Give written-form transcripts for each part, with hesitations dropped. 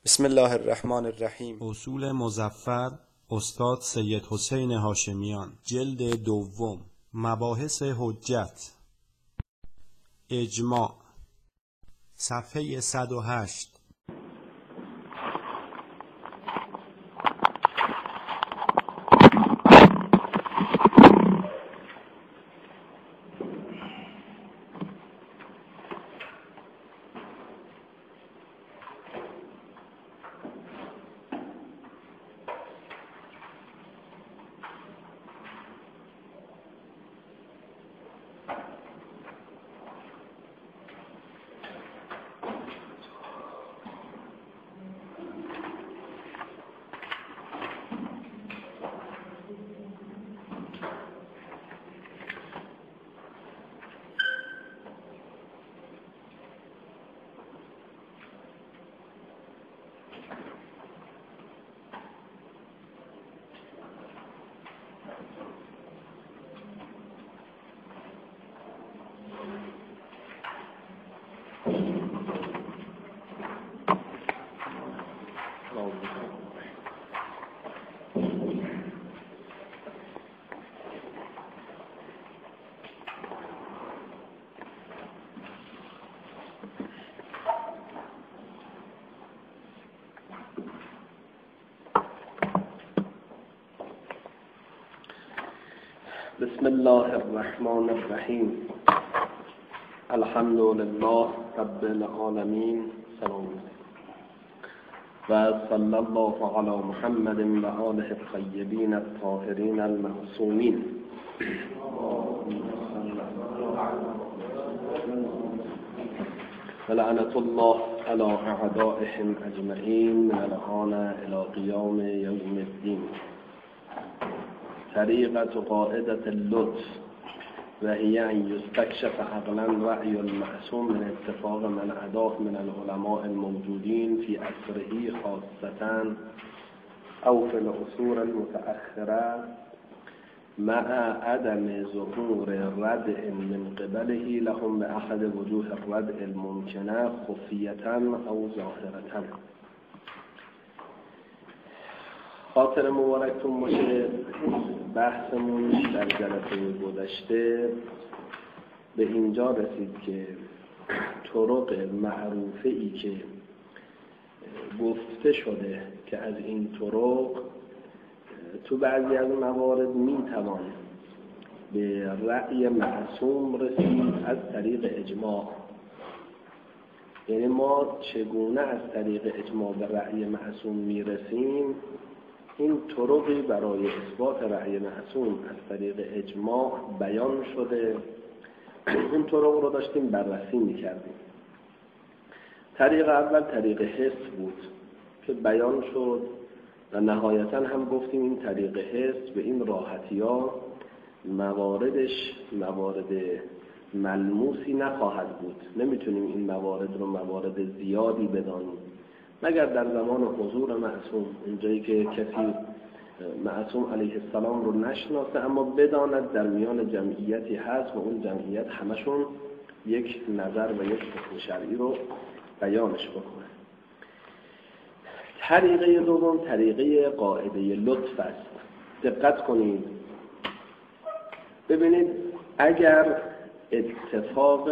بسم الله الرحمن الرحیم. اصول مظفر استاد سید حسین هاشمیان، جلد دوم، مباحث حجت. اجماع، صفحه 108. بسم الله الرحمن الرحیم. الحمد لله رب العالمین. سلام و صلی الله علی محمد و آله الطیبین الطاهرین المعصومین. ولعنة الله علی اعدائهم اجمعین من الآن الی قیام یوم الدین. طریقة قاعدة اللطف وهي أن يستكشف عقلا رأي المعصوم من اتفاق من عداه من العلماء الموجودين في عصره خاصة أو في العصور المتأخرة مع عدم ظهور ردع من قبله لهم بأحد وجوه الردع الممكنة خفية أو ظاهرة. خاطر مبارکتون باشه. بحثمون در جلسه گذشته به اینجا رسید که طرق معروفه‌ای که گفته شده که از این طرق تو بعضی از موارد میتوان به رأی معصوم رسید از طریق اجماع. یعنی ما چگونه از طریق اجماع به رأی معصوم میرسیم؟ این طرقی برای اثبات رأی معصوم از طریق اجماع بیان شده. این طرق رو داشتیم بررسی می‌کردیم. طریق اول طریق حس بود که بیان شد و نهایتاً هم گفتیم این طریق حس به این راحتی‌ها مواردش موارد ملموسی نخواهد بود. نمیتونیم این موارد رو موارد زیادی بدانیم مگر در زمان حضور معصوم، اونجایی که کسی معصوم علیه السلام رو نشناسه اما بداند در میان جمعیتی هست و اون جمعیت همشون یک نظر و یک حکم شرعی رو بیانش بکنه. طریقه دوم طریقه قاعده لطف است. دقت کنید ببینید، اگر اتفاق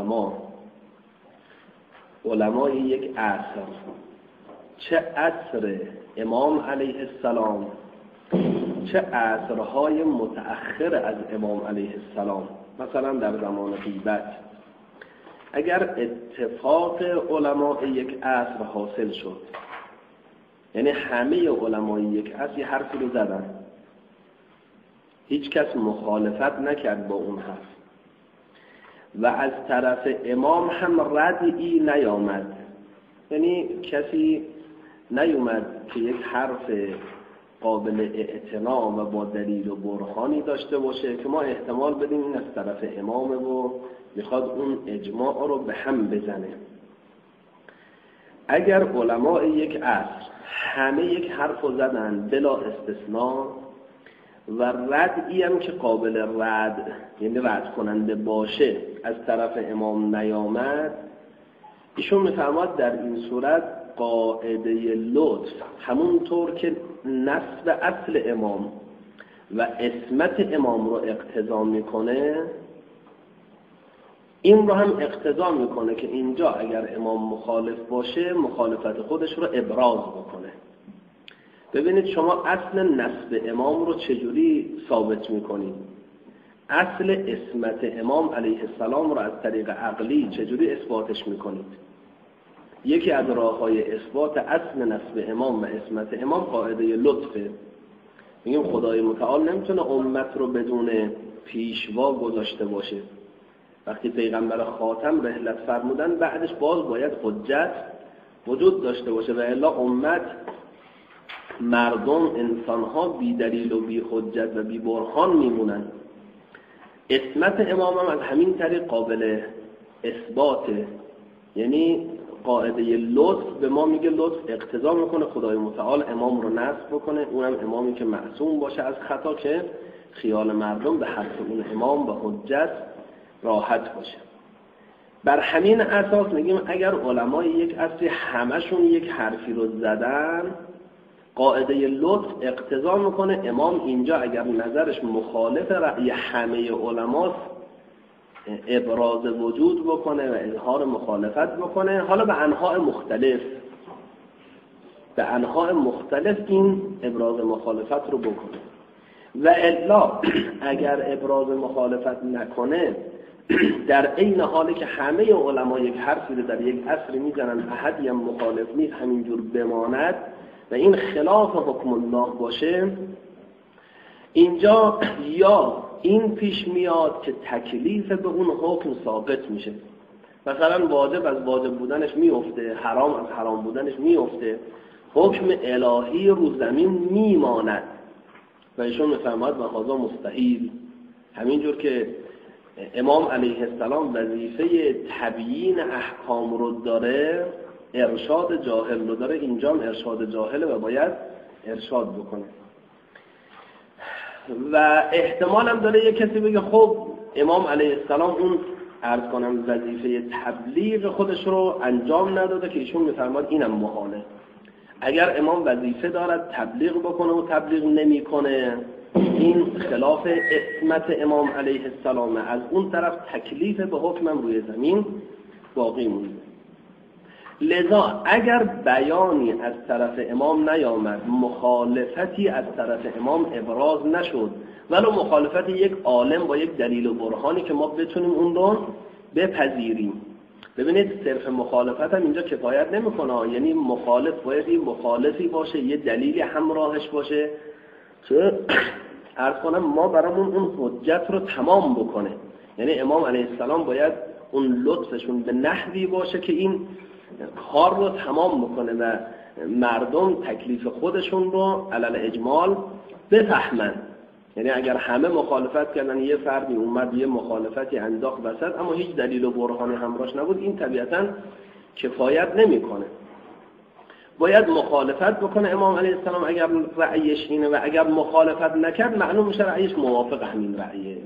علمای یک عصر، چه عصر امام علیه السلام چه عصرهای متأخر از امام علیه السلام، مثلا در زمان غیبت، اگر اتفاق علمای یک عصر حاصل شد، یعنی همه علمای یک عصر یه حرفی رو زدن، هیچ کس مخالفت نکرد با اون حرف و از طرف امام هم ردعی نیامد، یعنی کسی نیومد که یک حرف قابل اعتنا و با دلیل و برهانی داشته باشه که ما احتمال بدیم این از طرف امامه و میخواد اون اجماع رو به هم بزنه. اگر علماء یک عصر همه یک حرف رو زدن بلا استثناء و ردعی هم که قابل رد، یعنی رد کننده باشه، از طرف امام نیامد، ایشون میفرماد در این صورت قاعده لطف همونطور که نسب اصل امام و عصمت امام رو اقتضا میکنه، این رو هم اقتضا میکنه که اینجا اگر امام مخالف باشه مخالفت خودش رو ابراز بکنه. ببینید شما اصل نسب امام رو چجوری ثابت میکنید؟ اصل عصمت امام علیه السلام رو از طریق عقلی چجوری اثباتش میکنید؟ یکی از راه‌های اثبات اصل نسب امام و عصمت امام قاعده لطفه. میگیم خدای متعال نمیتونه امت رو بدون پیشوا گذاشته باشه. وقتی پیغمبر خاتم رحلت فرمودن بعدش باز باید حجت وجود داشته باشه و الا امت، مردم، انسانها بی دلیل و بی حجت و بی برهان میمونن. عصمت امام هم از همین طریق قابل اثباته. یعنی قاعده لطف به ما میگه لطف اقتضا میکنه خدای متعال امام رو نصب بکنه، اونم امامی که معصوم باشه از خطا که خیال مردم به حق اون امام و حجت راحت باشه. بر همین اساس میگیم اگر علمای یک اصلی همشون یک حرفی رو زدن، قاعده لطف اقتضا میکنه امام اینجا اگر نظرش مخالف رأی همه علماست ابراز وجود بکنه و اظهار مخالفت بکنه، حالا به انواع مختلف این ابراز مخالفت رو بکنه. و الا اگر ابراز مخالفت نکنه، در عین حالی که همه علما یک حرفی رو در یک عصر میزنن احدی هم مخالف نیست همینجور بماند و این خلاف حکم الله باشه، اینجا یا این پیش میاد که تکلیف به اون حکم ثابت میشه، مثلا واجب از واجب بودنش میفته، حرام از حرام بودنش میفته، حکم الهی رو زمین میماند و ایشون میفرماید و هذا مستحیل. همینجور که امام علیه السلام وظیفه تبیین احکام رو داره، ارشاد جاهل رو داره، اینجا هم ارشاد جاهله و باید ارشاد بکنه. و احتمال هم داره یک کسی بگه خب امام علیه السلام اون عرض کنم وظیفه تبلیغ خودش رو انجام نداده که ایشون میفرماد اینم محاله. اگر امام وظیفه دارد تبلیغ بکنه و تبلیغ نمیکنه، این خلاف عصمت امام علیه السلام. از اون طرف تکلیف به حکمم روی زمین باقی مونده. لذا اگر بیانی از طرف امام نیامد، مخالفتی از طرف امام ابراز نشد، ولو مخالفت یک عالم با یک دلیل و برهانی که ما بتونیم اون رو بپذیریم. ببینید صرف مخالفت هم اینجا کفایت نمیکنه، یعنی مخالف باید این مخالفی باشه، یه دلیلی همراهش باشه که عرض کنم ما برامون اون حجت رو تمام بکنه. یعنی امام علیه السلام باید اون لطفشون به نحوی باشه که این کار رو تمام بکنه و مردم تکلیف خودشون رو علل اجمال بفهمن. یعنی اگر همه مخالفت کردن، یه فردی اومد یه مخالفتی انداخت وسط اما هیچ دلیل و برهانی همراهش نبود، این طبیعتاً کفایت نمیکنه. باید مخالفت بکنه امام علیه السلام اگر رأیش اینه و اگر مخالفت نکرد معلوم میشه رأیش موافق همین رأیه.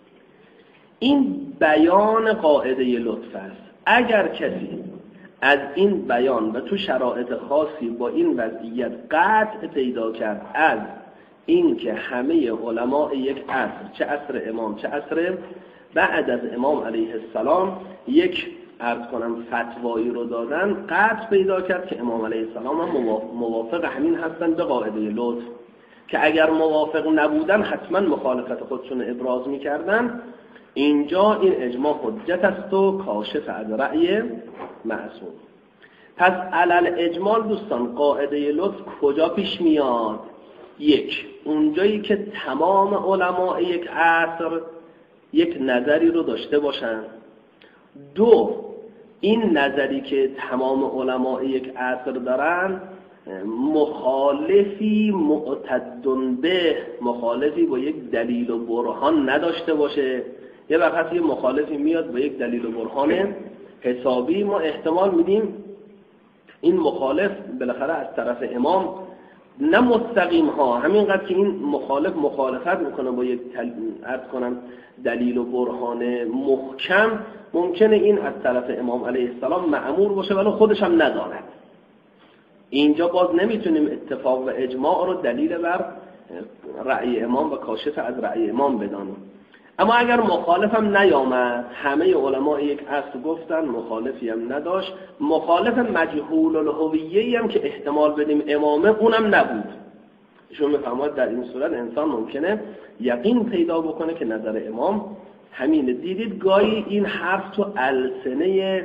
این بیان قاعده لطف است. اگر کسی از این بیان و تو شرایط خاصی با این وضعیت قطع پیدا کرد از این که همه علماء یک عصر، چه عصر امام چه عصر بعد از امام علیه السلام، یک عرض کنم فتوایی رو دادن، قطع پیدا کرد که امام علیه السلام هم موافق همین هستن به قاعده لطف، که اگر موافق نبودن حتما مخالفت خودشون ابراز میکردن، اینجا این اجماع حجت است و کاشف از رأی معصوم. پس علل اجمال دوستان قاعده لطف کجا پیش میاد؟ یک، اونجایی که تمام علماء یک عصر یک نظری رو داشته باشن. دو، این نظری که تمام علماء یک عصر دارن مخالفی معتدن به، مخالفی با یک دلیل و برهان نداشته باشه. یه وقت یه مخالفی میاد با یک دلیل و برهان حسابی، ما احتمال میدیم این مخالف بالاخره از طرف امام نه مستقیم ها، همینقدر که این مخالفت میکنه با یک عرض کنم دلیل و برهان محکم، ممکنه این از طرف امام علیه السلام مأمور باشه ولی خودش هم نداند. اینجا باز نمیتونیم اتفاق و اجماع رو دلیل بر رأی امام و کاشف از رأی امام بدانیم. اما اگر مخالفم نیامد، همه علما یک اصل گفتن، مخالفی هم نداشت، مخالف مجهول الهویه‌ای هم که احتمال بدیم امامه اونم نبود. ایشون میفرماید در این صورت انسان ممکنه یقین پیدا بکنه که نظر امام همینه. دیدید گاهی این حرف تو السنه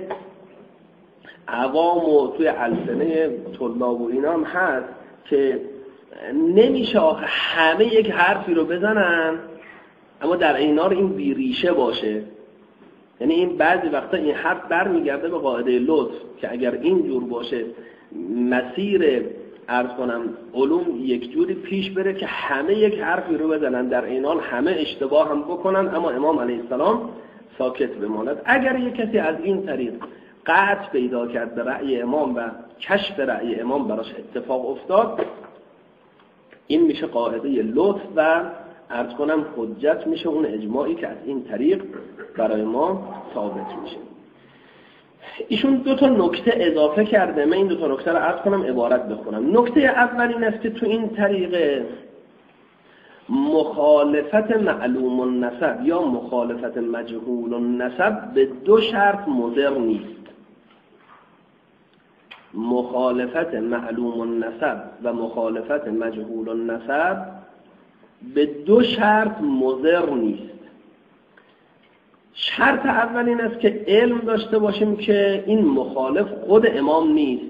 عوام و توی السنه طلاب و اینا هم هست که نمیشه آخه همه یک حرفی رو بزنن اما در اینار این بیریشه باشه. یعنی این بعضی وقتا این حرف برمیگرده به قاعده لطف که اگر این جور باشه مسیر عرض کنم علوم یک جوری پیش بره که همه یک حرفی رو بزنن، در این حال همه اشتباه هم بکنن اما امام علیه السلام ساکت بماند. اگر یک کسی از این طریق قطع پیدا کرد به رأی امام و کشف رأی امام براش اتفاق افتاد، این میشه قاعده لطف و عرض کنم حجت میشه، اون اجماعی که از این طریق برای ما ثابت میشه. ایشون دو تا نکته اضافه کرده، من این دو تا نکته رو عرض کنم عبارت بخونم. نکته اول این است که تو این طریق مخالفت معلوم النسب یا مخالفت مجهول النسب به دو شرط مضر نیست. مخالفت معلوم النسب و مخالفت مجهول النسب به دو شرط مضر نیست. شرط اول این است که علم داشته باشیم که این مخالف خود امام نیست.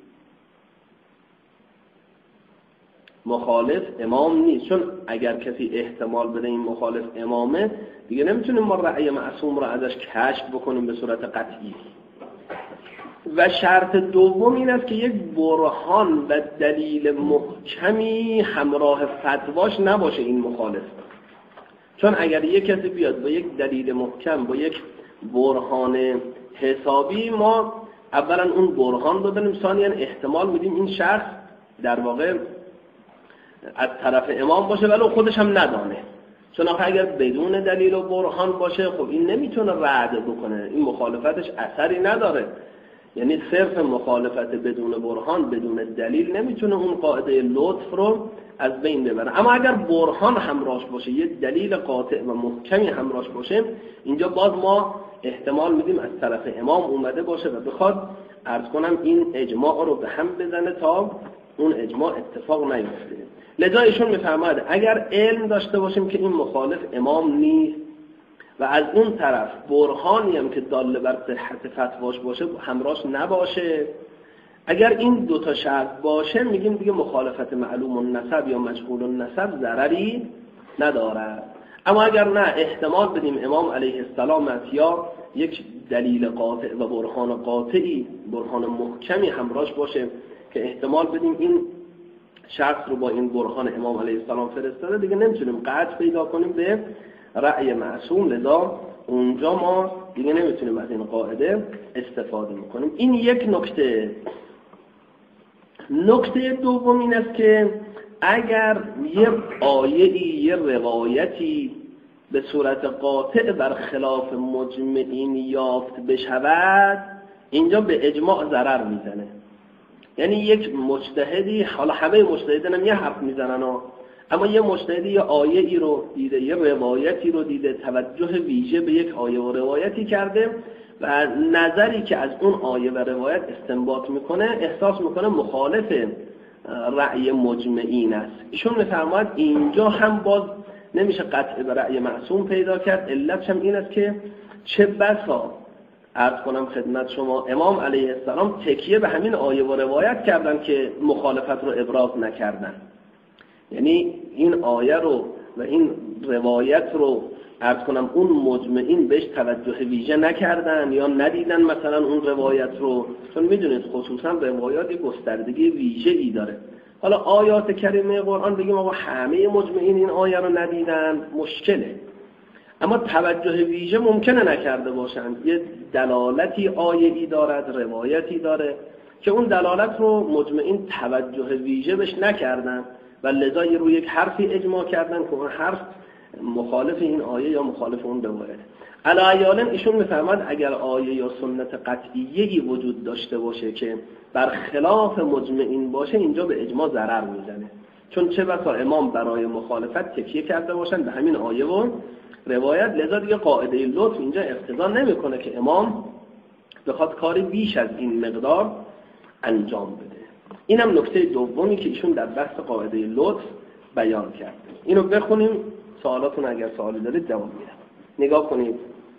مخالف امام نیست، چون اگر کسی احتمال بده این مخالف امامه دیگه نمیتونیم ما رأی معصوم را ازش کشف بکنیم به صورت قطعی. و شرط دوم این است که یک برهان و دلیل محکمی همراه فتواش نباشه این مخالف. چون اگر یک کسی بیاد با یک دلیل محکم، با یک برهان حسابی، ما اولا اون برهان رو داریم، ثانیاً احتمال میدیم این شخص در واقع از طرف امام باشه ولی خودش هم ندانه. چون اگر بدون دلیل و برهان باشه خب این نمیتونه رد بکنه، این مخالفتش اثری نداره. یعنی صرف مخالفت بدون برهان، بدون دلیل نمیتونه اون قاعده لطف رو از بین ببره. اما اگر برهان همراهش باشه، یه دلیل قاطع و محکمی همراهش باشه، اینجا باز ما احتمال میدیم از طرف امام اومده باشه و بخواد عرض کنم این اجماع رو به هم بزنه تا اون اجماع اتفاق نیفته. لذا ایشون میفرماید اگر علم داشته باشیم که این مخالف امام نیست و از اون طرف برهانی هم که دال بر صحت فتواش باشه همراهش نباشه، اگر این دو تا شرط باشه میگیم دیگه مخالفت معلوم النسب یا مجهول النسب ضرری نداره. اما اگر نه احتمال بدیم امام علیه السلام یا یک دلیل قاطع و برهان قاطعی، برهان محکمی همراهش باشه که احتمال بدیم این شخص رو با این برهان امام علیه السلام فرستاده، دیگه نمیتونیم قطع پیدا کنیم به رأی معصوم. لذا اونجا ما دیگه نمیتونیم از این قاعده استفاده میکنیم. این یک نکته. نکته دوم این است که اگر یه آیه‌ای، یه روایتی به صورت قاطع برخلاف مجمعین یافت بشود، اینجا به اجماع ضرر میزنه. یعنی یک مجتهدی، حالا همه مجتهدان هم یه حرف میزنن اما یه مجتهدی یه آیه‌ای رو دیده، یه روایتی رو دیده، توجه ویژه به یک آیه و روایتی کرده و نظری که از اون آیه و روایت استنباط میکنه احساس میکنه مخالف رأی مجمعین است. ایشون میفرماید اینجا هم باز نمیشه قطع به رأی معصوم پیدا کرد. علتش هم این است که چه بسا عرض کنم خدمت شما امام علیه السلام تکیه به همین آیه و روایت کردن که مخالفت رو ابراز نکردن. یعنی این آیه رو و این روایت رو عرض کنم اون مجمعین بهش توجه ویژه نکردن یا ندیدن مثلا اون روایت رو، چون میدونید خصوصا روایات گستردگی ویژه‌ای داره. حالا آیات کریمه قرآن بگیم آقا همه مجمعین این آیه رو ندیدن مشکله، اما توجه ویژه ممکنه نکرده باشن. یه دلالتی آیه‌ای دارد، روایتی داره که اون دلالت رو مجمعین توجه ویژه بهش نکردن و لذا روی یک حرفی اجماع کردن که اون حرف مخالف این آیه یا مخالف اون روایت. علایالن ایشون میفرماد اگر آیه یا سنت قطعیه‌ای وجود داشته باشه که بر خلاف مجمعین باشه، اینجا به اجماع ضرر میزنه، چون چه بسا امام برای مخالفت تکیه کرده باشن به همین آیه و روایت، لذا دیگه قاعده لطف اینجا اقتضا نمیکنه که امام بخواد کاری بیش از این مقدار انجام بده. اینم نکته دومی که ایشون در بحث قاعده لطف بیان کرده. اینو بخونیم، سوالاتون اگر سوالی دارید جواب میدم. نگاه کنید،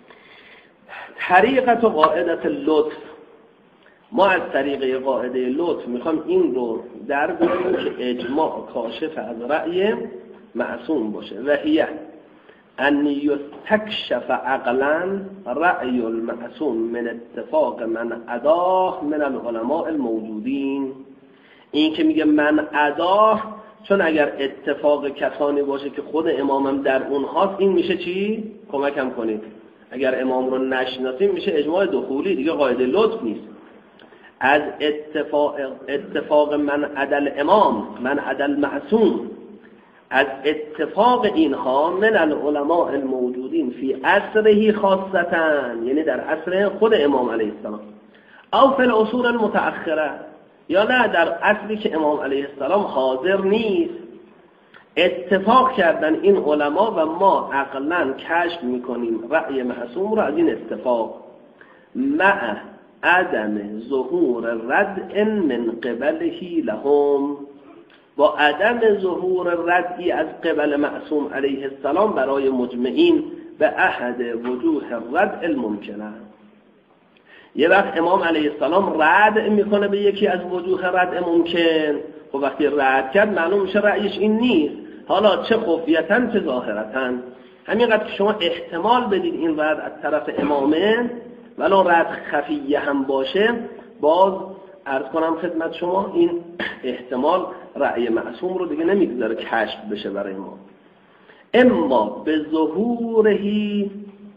طریقت و قاعدت لطف، ما از طریق قاعده لطف میخوام این رو در بیاریم که اجماع کاشف از رأی معصوم باشه. و هیه ان یستکشف عقلا رأی المعصوم من اتفاق من اداه من العلماء الموجودین. این که میگه من اداه، چون اگر اتفاق کسانی باشه که خود امامم در اونهاست، این میشه چی؟ کمکم کنید. اگر امام رو نشناسیم میشه اجماع دخولی، دیگه قاعده لطف نیست. از اتفاق من عدل امام، من عدل معصوم، از اتفاق اینها من العلماء الموجودین فی عصره خاصتا، یعنی در عصر خود امام علیه السلام، او فی العصور المتأخره، یا نه در عصری که امام علیه السلام حاضر نیست، اتفاق کردن این علما و ما عقلا کشف میکنیم رأی معصوم رو از این اتفاق، مع عدم ظهور رد من قبله لهم، با عدم ظهور ردی از قبل معصوم علیه السلام برای مجمعین به احد وجوه رد الممکنه. یه وقت امام علیه السلام رد میکنه به یکی از وجوه رد ممکن، خب وقتی رد کرد معلوم میشه رأیش این نیست، حالا چه خفیتاً چه ظاهرتاً. همینقدر که شما احتمال بدید این رد از طرف امامه، ولو رد خفیه هم باشه، باز عرض کنم خدمت شما این احتمال رأی معصوم رو دیگه نمیگذاره کشف بشه برای ما. اما به ظهورهی،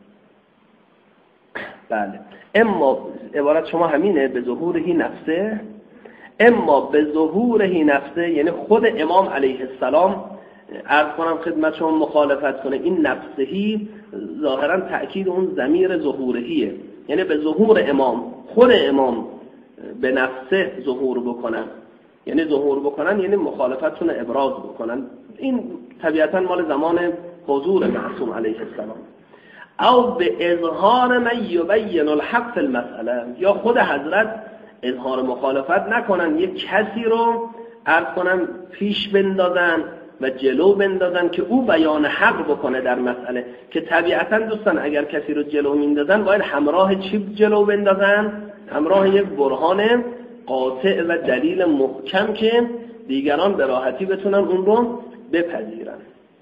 بله، اما عبارت شما همینه، به ظهورهی نفسه، اما به ظهورهی نفسه یعنی خود امام علیه السلام عرض کنم خدمت شما مخالفت کنه. این نفسهی ظاهرا تأکید اون ضمیر ظهورهیه، یعنی به ظهور امام، خود امام به نفسه ظهور بکنن، یعنی ظهور بکنن یعنی مخالفتشون ابراز بکنن. این طبیعتا مال زمان حضور معصوم علیه السلام. او به اظهار من یبین الحق فی المسئله، یا خود حضرت اظهار مخالفت نکنن، یک کسی رو عرض کنن پیش بندازن و جلو بندازن که او بیان حق بکنه در مسئله، که طبیعتا دوستان اگر کسی رو جلو میندازن باید همراه چی جلو بندازن؟ همراه یک برهان قاطع و دلیل محکم که دیگران به راحتی بتونن اون رو بپذیرن.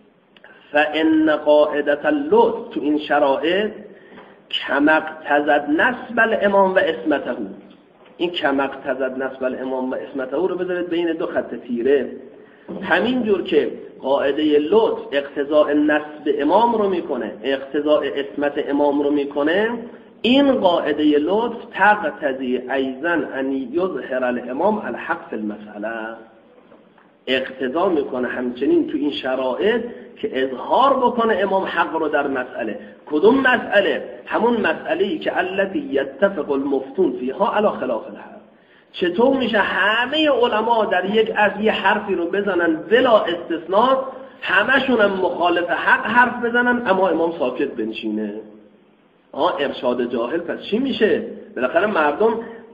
فإن قاعدة اللطف تو این شرایط کما اقتضت نسب الامام و اسمته، این کما اقتضت نسب الامام و اسمته رو بذارید بین دو خط تیره. همین جور که قاعده لطف اقتضاء نسب امام رو میکنه، اقتضاء اسمت امام رو میکنه، این قاعده لطف تقتضی ایضا ان یظهر الامام الحق فی المسئله، اقتضا میکنه همچنین تو این شرایط که اظهار بکنه امام حق رو در مسئله. کدوم مسئله؟ همون مسئله‌ای که التی یتفق المفتون فیها علی خلاف الحق. چطور میشه همه علما در یک از یه حرفی رو بزنن بلا استثناء، همشون هم مخالف حق حرف بزنن اما امام ساکت بنشینه؟ ارشاد جاهل. پس چی میشه؟ بالاخره مردم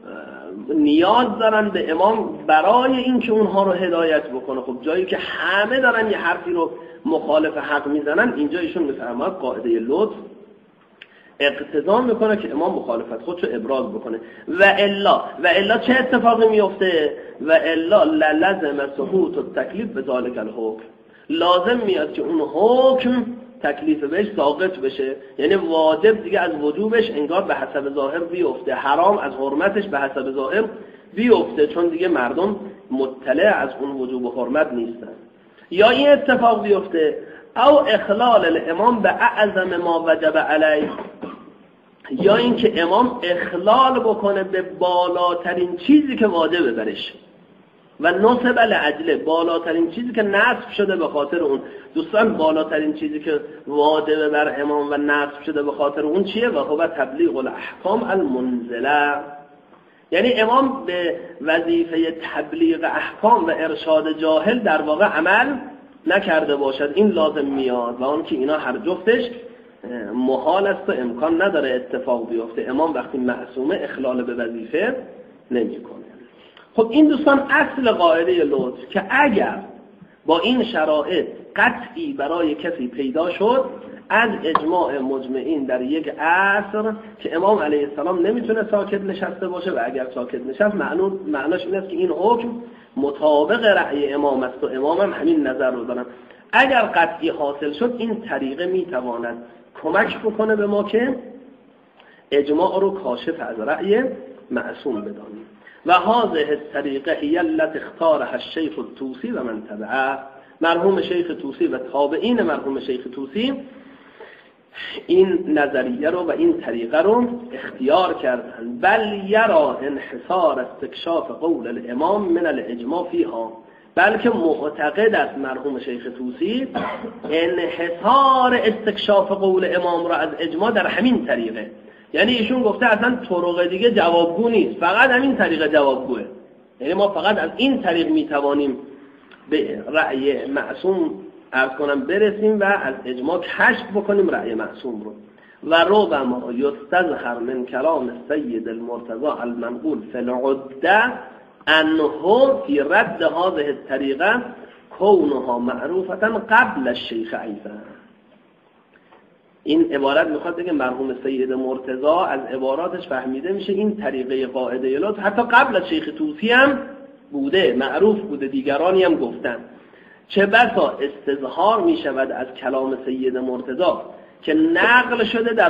نیاز دارن به امام برای اینکه اونها رو هدایت بکنه. خب جایی که همه دارن یه حرفی رو مخالف حق میزنن، اینجا ایشون میفرماید قاعده لطف اقتضا میکنه که امام مخالفت خودشو ابراز بکنه. و الا چه اتفاقی میفته؟ و الا لازم سقوط التکلیف به ذالک الحکم، لازم میاد که اون حکم تکلیف بهش ساقط بشه، یعنی واجب دیگه از وجوبش انگار به حسب ظاهر بیفته، حرام از حرمتش به حسب ظاهر بیفته، چون دیگه مردم مطلع از اون وجوب و حرمت نیستن. یا این اتفاق بیفته او اخلال الامام به اعظم ما وجب علیه، یا اینکه امام اخلال بکنه به بالاترین چیزی که واجبه برش. و نصب لعجله، بالاترین چیزی که نصب شده به خاطر اون. دوستان بالاترین چیزی که واجب بر امام و نصب شده به خاطر اون چیه؟ و هو تبلیغ الاحکام المنزله. یعنی امام به وظیفه تبلیغ احکام و ارشاد جاهل در واقع عمل نکرده باشد، این لازم میاد و اون که اینا هر جفتش محال است و امکان نداره اتفاق بیفته. امام وقتی معصومه اخلال به وظیفه نمیکنه. خب این دوستان اصل قاعده لطف که اگر با این شرایط قطعی برای کسی پیدا شد از اجماع مجمعین در یک عصر که امام علیه السلام نمیتونه ساکت نشسته باشه و اگر ساکت نشست معناش این است که این حکم مطابق رأی امام است و امام هم همین نظر رو دارن. اگر قطعی حاصل شد این طریقه میتواند کمک بکنه به ما که اجماع رو کاشف از رأی معصوم بدانیم. و هذه الطریقه هی التي اختارها الشیخ الطوسی و من تبعه. مرحوم شیخ طوسی و تابعین مرحوم شیخ طوسی این نظریه رو و این طریقه رو اختیار کردن. بل یرا انحصار استکشاف قول الامام من الاجماع فیها، بلکه معتقد است مرحوم شیخ طوسی انحصار استکشاف قول امام را از اجماع در همین طریقه. یعنی ایشون گفته اصلا طرق دیگه جوابگو نیست، فقط همین طریقه جوابگوه. یعنی ما فقط از این طریق میتوانیم به رأی معصوم برسیم و از اجماع کشف بکنیم رأی معصوم رو. و ربما یستظهر من کلام سید المرتضی المنقول فی العده انه فی رد هذه الطریقه کونها معروفه قبل الشیخ ایضا. این عبارت میخواد بگه مرحوم سید مرتضی از عباراتش فهمیده میشه این طریقه قاعده لطف حتی قبل از شیخ طوسی هم بوده، معروف بوده، دیگرانی هم گفتن. چه بسا استظهار میشود از کلام سید مرتضی که نقل شده در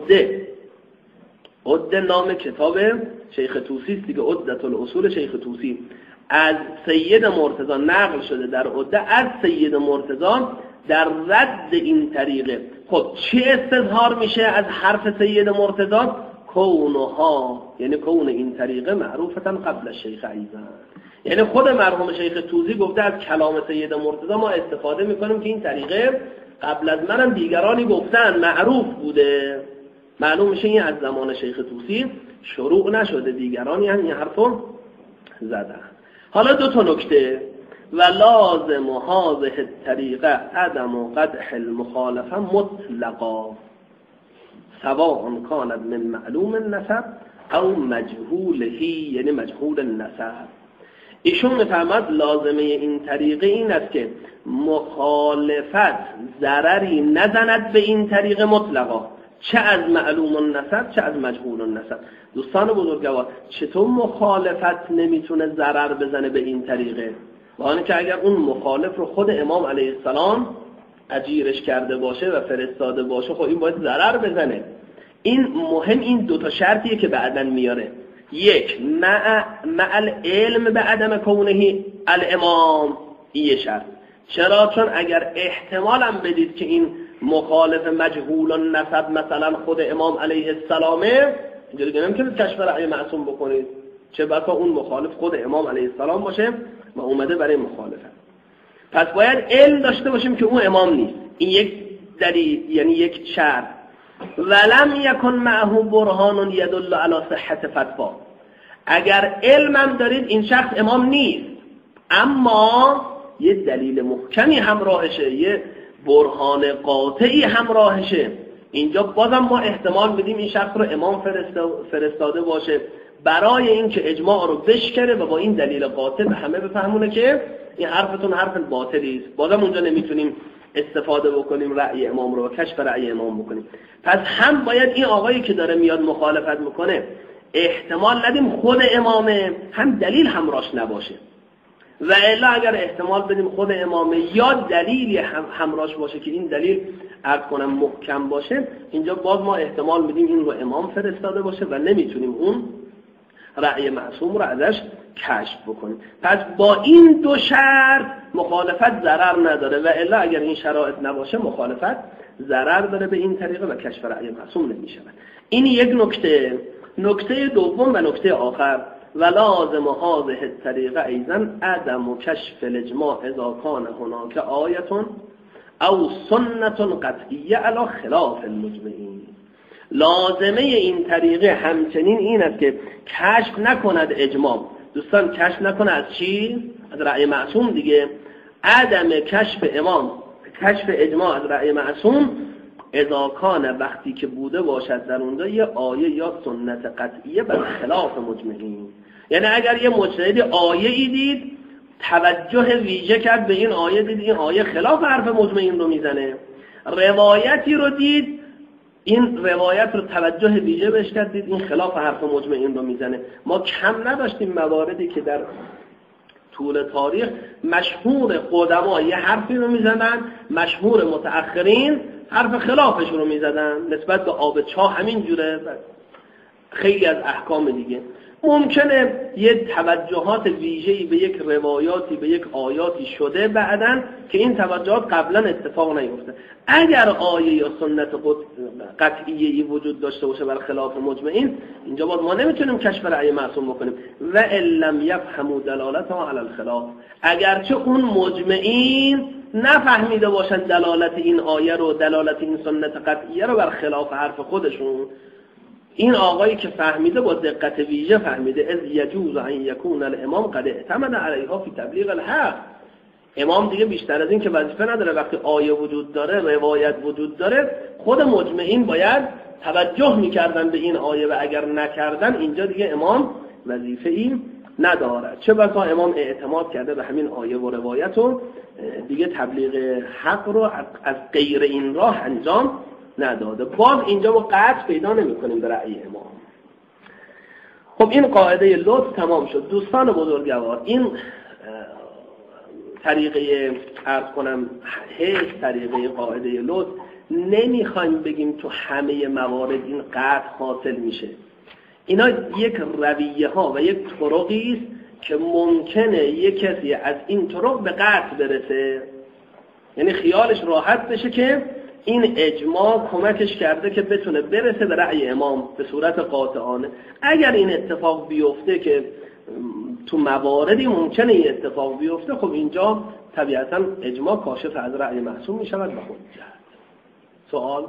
عده نام کتاب شیخ طوسی است دیگه، عدة الاصول شیخ طوسی، از سید مرتضی نقل شده در عده از سید مرتضی در رد این طریقه. خب چه استظهار میشه از حرف سید مرتضی؟ کونها، یعنی کون این طریقه معروفتن قبل شیخ ایضا. یعنی خود مرحوم شیخ طوسی گفته از کلام سید مرتضی ما استفاده میکنیم که این طریقه قبل از منم دیگرانی گفتن، معروف بوده. معلوم میشه این از زمان شیخ طوسی شروع نشده، دیگرانی هم این حرفو زدن. حالا دو تا نکته. و لازم هذه الطریقه عدم قدح المخالفه مطلقا سواء کانت من معلوم النسب او مجهوله، یعنی مجهول النسب. ایشون میفهمد لازمه این طریقه این است که مخالفت ضرری نزند به این طریقه مطلقا، چه از معلوم النسب چه از مجهول النسب. دوستان بزرگوار، چطور مخالفت نمیتونه ضرر بزنه به این طریقه؟ وانه که اگر اون مخالف رو خود امام علیه السلام اجیرش کرده باشه و فرستاده باشه، خب این باید ضرر بزنه. این مهم، این دوتا شرطیه که بعدن میاره. یک، مع العلم به عدم کونه الامام، این شرط. چرا؟ چون اگر احتمالم بدید که این مخالف مجهول النسب مثلا خود امام علیه السلامه، اینجا دیگه نمیتونه کشف رأی معصوم بکنید، چه بسا اون مخالف خود امام علیه السلام باشه و اومده برای مخالفت. پس باید علم داشته باشیم که اون امام نیست. این یک دلیل، یعنی یک شرط. ولم یکن معه برهان یدل علی صحت فتوا. اگر علمم دارید این شخص امام نیست، اما یه دلیل محکمی همراهشه، یه برهان قاطعی همراهشه، اینجا بازم ما احتمال بدیم این شخص رو امام فرستاده باشه برای اینکه اجماع رو بشکره و با این دلیل قاطع به همه بفهمونه که این حرفتون حرف باطلی است. بازم اونجا نمیتونیم استفاده بکنیم رأی امام رو و کشف رأی امام بکنیم. پس هم باید این آقایی که داره میاد مخالفت میکنه احتمال ندیم خود امامه، هم دلیل همراهش نباشه. و الا اگر احتمال بدیم خود امامه یا دلیلی همراهش باشه که این دلیل محکم باشه، اینجا باز ما احتمال میدیم این رو امام فرستاده باشه و نمیتونیم اون رأی معصوم رو ازش کشف بکنیم. پس با این دو شرط مخالفت ضرر نداره و الا اگر این شرایط نباشه مخالفت ضرر داره به این طریقه و کشف رأی معصوم نمیشه. این یک نکته. نکته دوم و نکته آخر، و لازم هذه الطریقه ایضا عدم کشف الاجماع اذا کان هناك آیه او سنت قطعیه علی خلاف المجمعین. لازمه این طریقه همچنین این است که کشف نکند اجماع. دوستان کشف نکنه از چی؟ از رأی معصوم دیگه. عدم کشف اجماع از رأی معصوم اذا کان وقتی که بوده باشد در اونجا یه آیه یا سنت قطعیه بر خلاف مجمعین. یعنی اگر یه مجتهد آیه ای دید توجه ویژه کرد به این آیه، دید این آیه خلاف حرف مجمعین رو میزنه، روایتی رو دید این روایت رو توجه ویژه بهش کرد، دید این خلاف حرف مجمعین رو میزنه. ما کم نداشتیم مواردی که در طول تاریخ مشهور قدما یه حرفی رو میزدن، مشهور متأخرین حرف خلافش رو میزدن. نسبت به آب چاه همین جوره، خیلی از احکام دیگه ممکنه یه توجهات ویژه‌ای به یک روایاتی به یک آیاتی شده بعدن که این توجهات قبلا اتفاق نیفته. اگر آیه یا سنت قطعیه‌ای وجود داشته باشه بر خلاف مجمعین، اینجا باز ما نمیتونیم کشف رأی معصوم بکنیم. و لم یفهموا دلالتها علی الخلاف، اگرچه اون مجمعین نفهمیده باشن دلالت این آیه رو، دلالت این سنت قطعیه رو بر خلاف حرف خودشون، این آقایی که فهمیده با دقت ویژه فهمیده، از یجوز ان یکون الامام قد اعتمد علیها فی تبلیغ الحق. امام دیگه بیشتر از این که وظیفه نداره، وقتی آیه وجود داره، روایت وجود داره، خود مجمعین باید توجه میکردن به این آیه و اگر نکردن اینجا دیگه امام وظیفه این نداره. چه بسا امام اعتماد کرده به همین آیه و روایت و دیگه تبلیغ حق رو از غیر این راه انجام نداده. باز اینجا ما قطع پیدا نمی کنیم به رأی امام. خب این قاعده لطف تمام شد. دوستان بزرگوار، این طریقه عرض کنم طریقه قاعده لطف نمیخوایم بگیم تو همه موارد این قطع حاصل میشه. اینا یک رویه ها و یک طرقی است که ممکنه یک کسی از این طرق به قطع برسه، یعنی خیالش راحت بشه که این اجماع کمکش کرده که بتونه برسه به رأی امام به صورت قاطعانه. اگر این اتفاق بیفته که تو مواردی ممکنه این اتفاق بیفته، خب اینجا طبیعتا اجماع کاشف از رأی معصوم می شود و حجت. سوال؟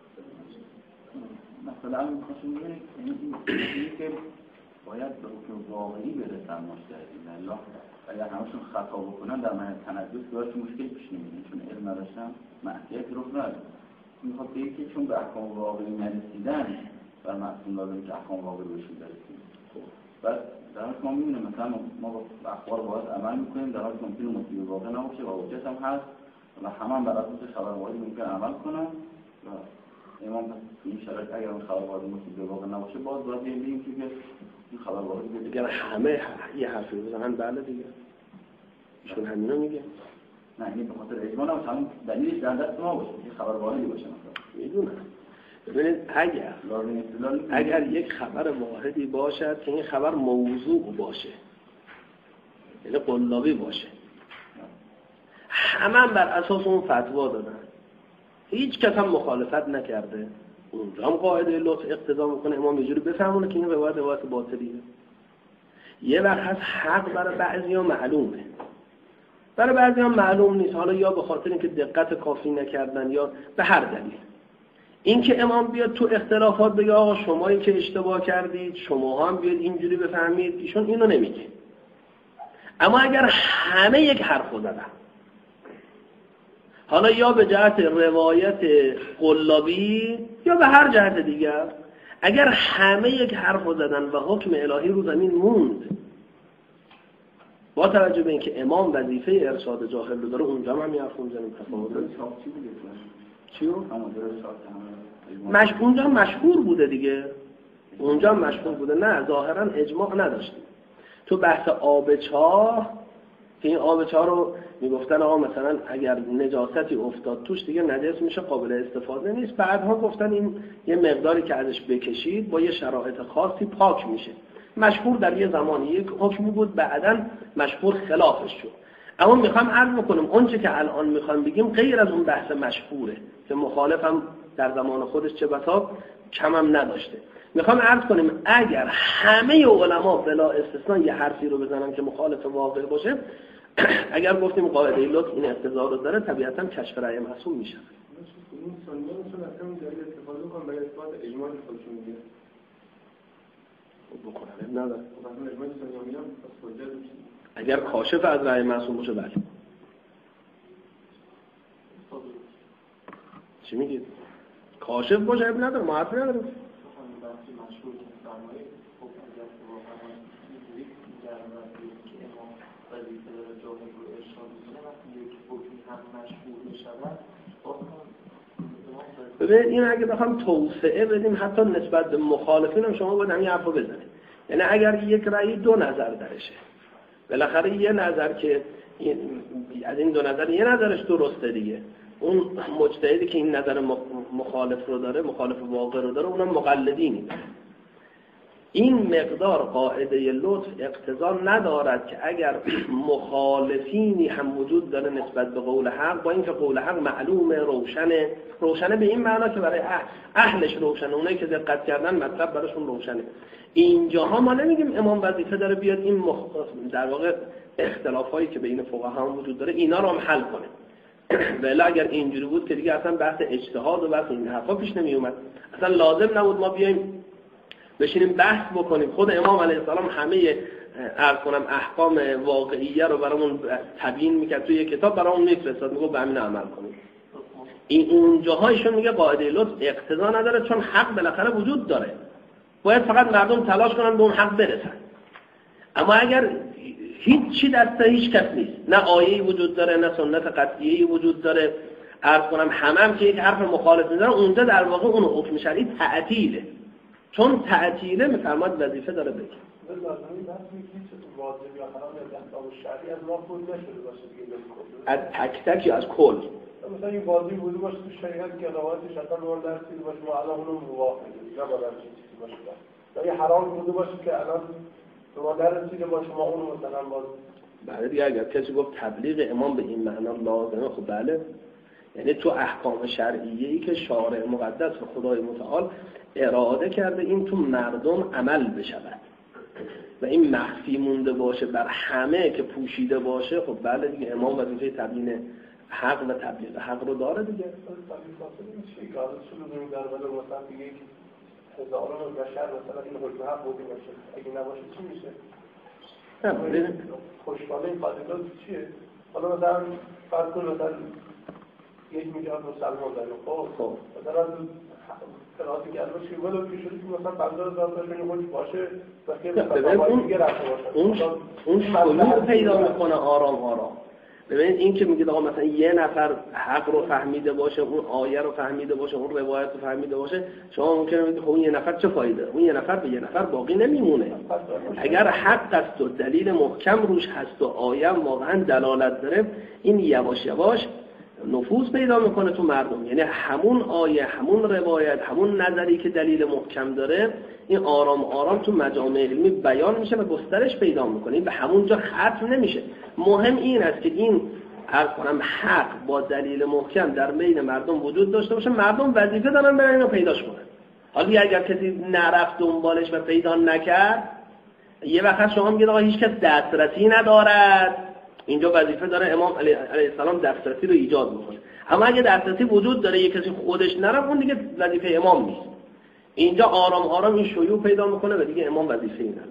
مثلا می‌خواستم ببینید اینی که باید به حکم واقعی برسن مجتهدین، الله اگر همشون خطا بکنن در مورد تنزل براش مشکل پیش نمیاد، چون علم نداشتن معصیت رخ نداره. میخواد بگه که چون به احکام واقعی نرسیدن بر معصوم لازم که احکام واقعی بهشون برسیم. بعد در حالی ما می‌بینیم مثلا ما با اخبار باید عمل می‌کنیم، در حالی که ممکنه مصیب واقع نباشه و حجت هم هست و همه بر اساس خبر واقعی ممکن عمل کنن و امام این شرایط اگر اون خبر واقعی مصیب واقع نباشه باز بگیم که این خبر واقعی دیگه همه یه حرفی بزنن بله دیگه ایشون همینو میگه. نه این به خاطر اجماع هم دلیلش در دست ما باشه، این خبر واقعی باشه مثلا. میدونم. ببینید اگر یک خبر واحدی باشد که این خبر موضوع باشه، یعنی قلابی باشه، همه بر اساس اون فتوا دادن، هیچ کس هم مخالفت نکرده، اونجا هم قاعده لطف اقتضا میکنه امام یه جوری بفهمونه که این روایت باطلیه. یه وقت هست حق برای بعضیا معلومه، برای بعضیا معلوم نیست، حالا یا به خاطر اینکه دقت کافی نکردن یا به هر دلیل. این که امام بیاد تو اختلافات بگه آقا شمایی که اشتباه کردید شما هم بیاد اینجوری بفهمید، ایشون اینو نمیگه. اما اگر همه یک حرف زدن، حالا یا به جهت روایت قلابی یا به هر جهت دیگر، اگر همه یک حرف زدن و حکم الهی رو زمین موند، با توجه به اینکه امام وظیفه ارشاد جاهل رو داره، اونجا هم یه حرف میزنیم تفاوت چیو؟ اونجا مشهور بوده دیگه، اونجا مشهور بوده. نه ظاهرا اجماع نداشتیم. تو بحث آب چاه که این آب چاه رو میگفتن آقا مثلا اگر نجاستی افتاد توش دیگه نجس میشه، قابل استفاده نیست. بعدها گفتن این یه مقداری که ازش بکشید با یه شرایط خاصی پاک میشه. مشهور در یه زمانی یک حکمی بود، بعداً مشهور خلافش شد. اما میخوام عرض بکنم اونچه که الان میخوام بگیم غیر از اون بحث مشهوره که مخالفم در زمان خودش چه بسا کم هم نداشته. میخوام عرض کنیم اگر همه علما بلا استثناء یه حرفی رو بزنن که مخالف واقع باشه، اگر گفتیم قاعده لطف این اقتضا رو داره، طبیعتا کشف رأی معصوم میشه. این سنیانشون اصلا این دلیل استفاده میکنن برای اثبات اجماع خودشون میگه بکنن نداره. مثلا اجماع سنیان پس حجت میشه. اگر کاشف از رأی معصوم باشه بله. چی میگید؟ کاشف باشه اب نداره، ما حرف نداریم. ببین این اگه بخوام توسعه بدیم حتی نسبت به مخالفین هم شما باید همین حرفو بزنید. یعنی اگر یک رأی دو نظر درشه، بالاخره یه نظر که از این دو نظر یه نظرش درسته دیگه، اون مجتهدی که این نظر مخالف رو داره، مخالف واقع رو داره، اونم مقلدینی داره. این مقدار قاعده لطف اقتضا ندارد که اگر مخالفینی هم وجود داره نسبت به قول حق، با اینکه قول حق معلومه، روشنه به این معنا که برای اهلش روشنه، اونایی که دقت کردن مطلب براشون روشنه. اینجاها ما نمیگیم امام وظیفه داره بیاد این در واقع اختلافایی که بین فقها هم وجود داره اینا رو هم حل کنه. ولی اگر اینجوری بود که دیگه اصلا بحث اجتهاد و بحث این حرفا پیش نمی اومد، اصلا لازم نبود ما بیایم بشینیم بحث بکنیم. خود امام علیه السلام همه احکام واقعیه رو برامون تبیین میکرد، توی یک کتاب برامون میفرستاد، میگه به همین عمل کنیم. این اونجاهایشون میگه قاعده لطف اقتضا نداره، چون حق بالاخره وجود داره، باید فقط مردم تلاش کنن به اون حق برسن. اما اگر هیچ چی دست هیچ کس نیست، نه آیه‌ای وجود داره، نه سنت قطعیه‌ای وجود داره، عرض کنم هم که یک حرف مخالف میزنن، اونجا در واقع اون حکم شرعی تعطیله، چون تعطیله میفرماد وظیفه داره بگه. از تک تک یا از کل؟ مثلا این واضحی بوده باشه تو شریعت که روایتش اصلا رو درسید باشه، ما الان اونو موافق می‌گیم نه باید چیزی باشه. یا حرام بوده باشه که الان رو درسیده باشه، ما اونو مثلا باز بله دیگه. اگر کسی گفت تبلیغ امام به این معنا لازمه، خب بله، یعنی تو احکام شرعیه‌ای که شارع مقدس و خدای متعال اراده کرده این تو مردم عمل بشود و این مخفی مونده باشه بر همه که پوشیده باشه، خب بله دیگه امام وظیفه تبیین حق و تبلیغ حق رو داره دیگه. در واقع مثلا دیگه هزاران بشر مثلا این حکم حق بوده باشه، اگه نباشه چی میشه؟ نه خوشحالی این فضیلات چیه؟ حالا مثلا فرض کن مثلا 1 میلیارد مسلمان داریم، خب مثلا قرائتی کرده باشه ولو که شده که مثلا 50,000 تاشون خوش باشه و خیلی فتاوای دیگه رفته باشه، اون شلوغ پیدا میکنه آرام. ببینید این که میگه آقا مثلا یه نفر حق رو فهمیده باشه، اون آیه رو فهمیده باشه، اون روایت رو فهمیده باشه، شما ممکنه بگید خب اون یه نفر چه فایده؟ اون یه نفر به یه نفر باقی نمیمونه. اگر حق است و دلیل محکم روش هست و آیه واقعا دلالت داره، این یواش یواش نفوذ پیدا میکنه تو مردم. یعنی همون آیه، همون روایت، همون نظری که دلیل محکم داره، این آرام تو مجامع علمی بیان میشه و گسترش پیدا میکنه، این به همون جا ختم نمیشه. مهم این است که این حق با دلیل محکم در بین مردم وجود داشته باشه، مردم وظیفه دارن برای اینو پیداش کنن. حالا اگر کسی نرفت دنبالش و پیدا نکرد، یه وقت شما میگید آقا هیچ کس دسترسی ندارد، اینجا وظیفه داره امام علیه السلام دسترسی رو ایجاد بکنه. اما اگه دسترسی وجود داره، یک کسی خودش نرفت، اون دیگه وظیفه امام نیست. اینجا آرام این شیوع پیدا میکنه و دیگه امام وظیفه‌ای نداره.